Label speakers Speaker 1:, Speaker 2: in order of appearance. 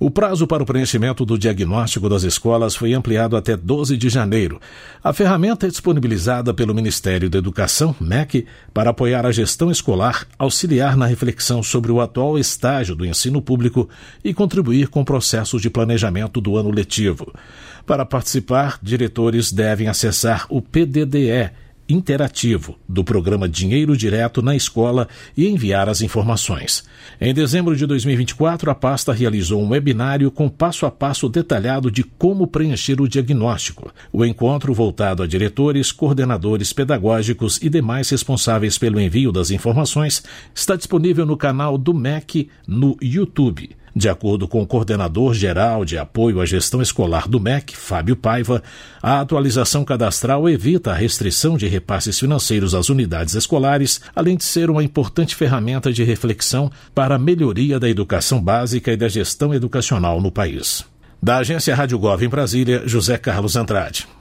Speaker 1: O prazo para o preenchimento do diagnóstico das escolas foi ampliado até 12 de janeiro. A ferramenta é disponibilizada pelo Ministério da Educação, MEC, para apoiar a gestão escolar, auxiliar na reflexão sobre o atual estágio do ensino público e contribuir com processos de planejamento do ano letivo. Para participar, diretores devem acessar o PDDE interativo do programa Dinheiro Direto na Escola e enviar as informações. Em dezembro de 2024, a pasta realizou um webinário com passo a passo detalhado de como preencher o diagnóstico. O encontro, voltado a diretores, coordenadores pedagógicos e demais responsáveis pelo envio das informações, está disponível no canal do MEC no YouTube. De acordo com o coordenador geral de apoio à gestão escolar do MEC, Fábio Paiva, a atualização cadastral evita a restrição de repasses financeiros às unidades escolares, além de ser uma importante ferramenta de reflexão para a melhoria da educação básica e da gestão educacional no país. Da agência Rádio Gov em Brasília, José Carlos Andrade.